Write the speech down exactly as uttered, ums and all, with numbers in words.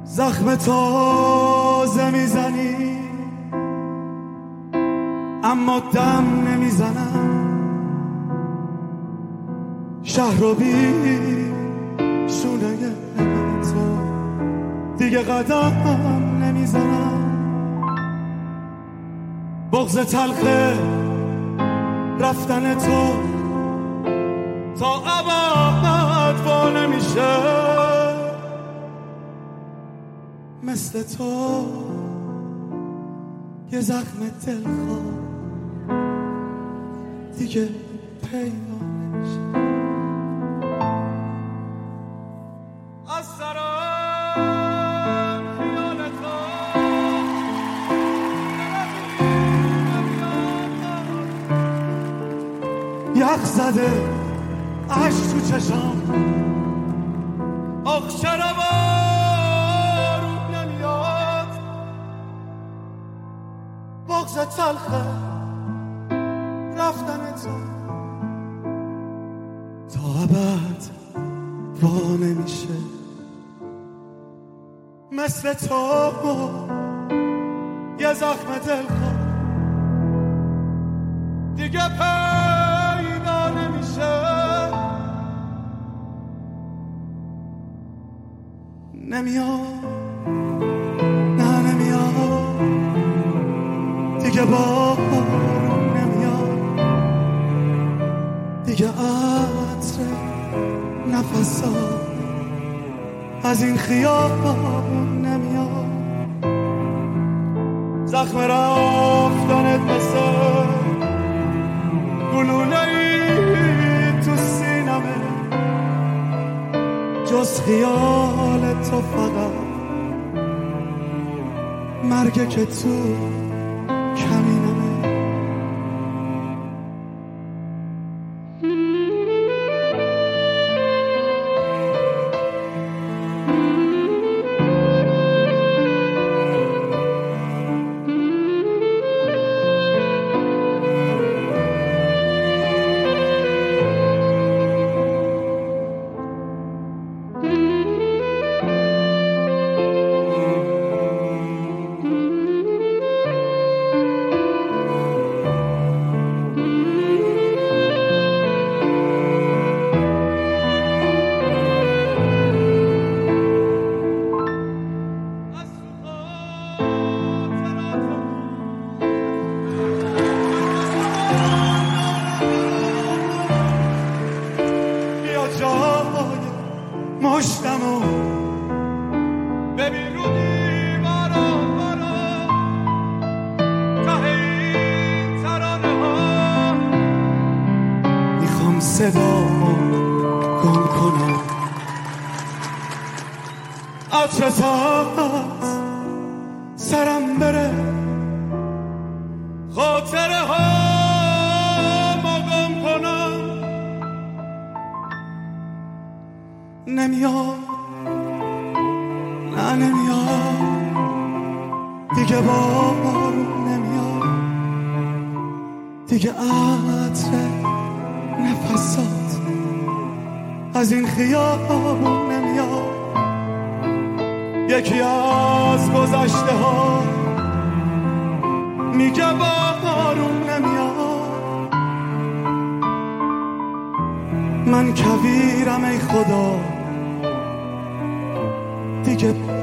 زخم تازه میزنی اما دم نمیزنم، شهر رو بی شونه تو دیگه قدم نمیزنم. بغض تلخ رفتن تو تا ابد وا نمیشه، مثل تو یه زخم دلخواه دیگه پیدا نمیشه. از سرم خیال تو یخ زده عشق تو چشام، آخ چرا بارون نمیاد. بغض تلخه رفتن تو تا ابد وا نمیشه، مثل تو یه زخم دلخواه دیگه پیدا نمیشه. نمیاد نه نمیاد دیگه، بارون نمیاد دیگه، عطر نفسات از این خیابون نمیاد. زخم رفتنت مثل گلوله‌ای تو سینمه، جز خیال تو فقط مرگه که تو کمینمه. مشتمو ببین رو دیوارا برا ته این ترانه ها، میخوام صدامو گم کنم، عطرت از سرم بره، خاطره ها ما گم کنم. نمیاد نه نمیاد دیگه، بارون نمیاد دیگه، عطر نفسات از این خیابون نمیاد. یکی از گذشته ها میگه بارون نمیاد، من کویرم ای خدا دیگه